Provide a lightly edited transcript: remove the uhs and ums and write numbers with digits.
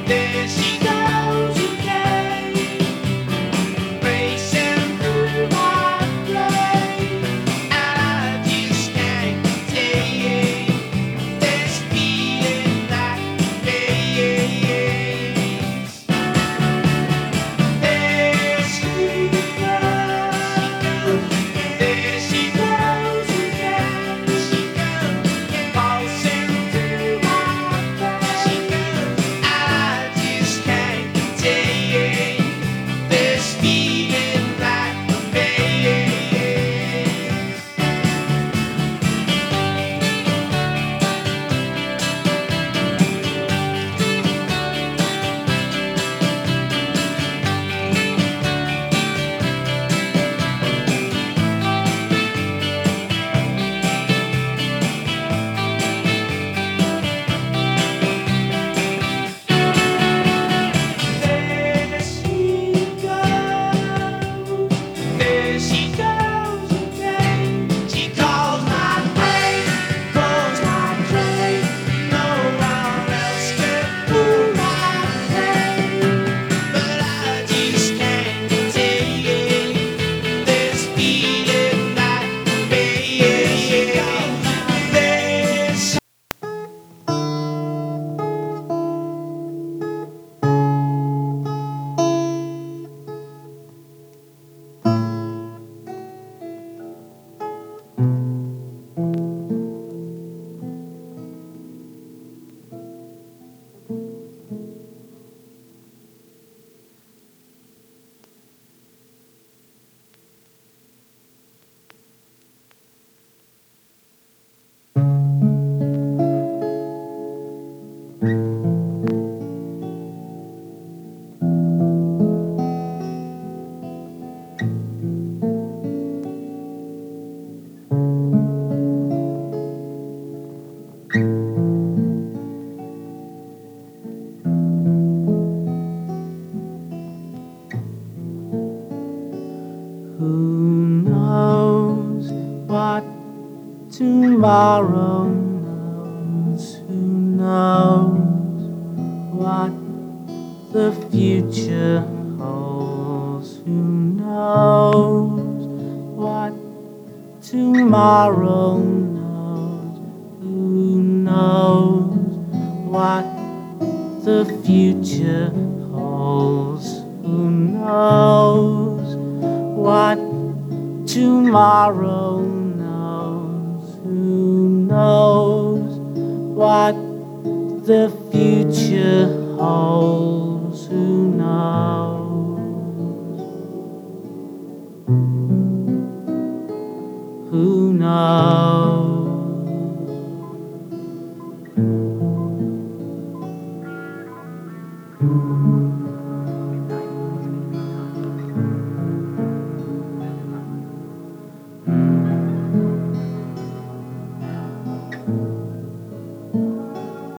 There she goes again, racing through my brain, and I just can't contain this feeling that fades. There she goes, there she goes again, pulsing through my brain, and I just can't contain this feeling that fades. There she goes again. She calls my name, calls my train. No one else can pull my pain, but I just can't contain this feeling that fades. There's who knows what tomorrow knows? Who knows what the future holds? Who knows what tomorrow knows? Who knows what the future holds? Who knows what tomorrow knows? Who knows what the future holds? Who knows? Who knows?